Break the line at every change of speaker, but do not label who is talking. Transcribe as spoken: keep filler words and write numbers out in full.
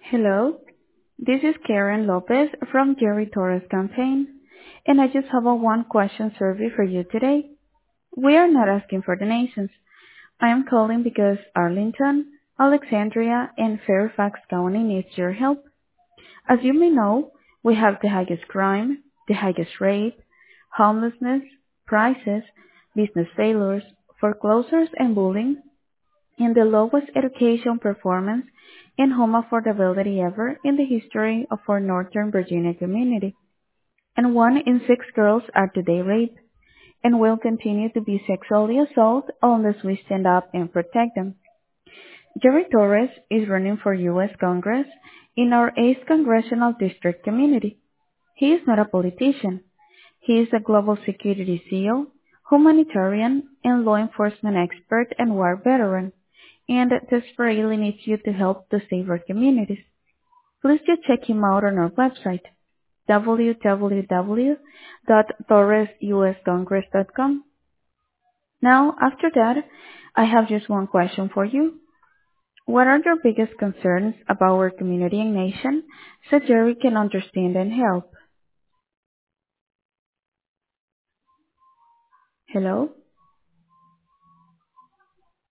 Hello, this is Karen Lopez from Jerry Torres campaign, and I just have a one question survey for you today. We are not asking for donations. I am calling because Arlington, Alexandria, and Fairfax County needs your help. As you may know, we have the highest crime, the highest rape, homelessness, prices, business failures, foreclosures and bullying, and the lowest education performance and home affordability ever in the history of our Northern Virginia community. And one in six girls are today raped and will continue to be sexually assaulted unless we stand up and protect them. Jerry Torres is running for U S Congress in our eighth Congressional District community. He is not a politician. He is a global security SEAL, humanitarian, and law enforcement expert and war veteran, and desperately needs you to help to save our communities. Please just check him out on our website, w w w dot torres u s congress dot com. Now, after that, I have just one question for you. What are your biggest concerns about our community and nation so Jerry can understand and help? Hello?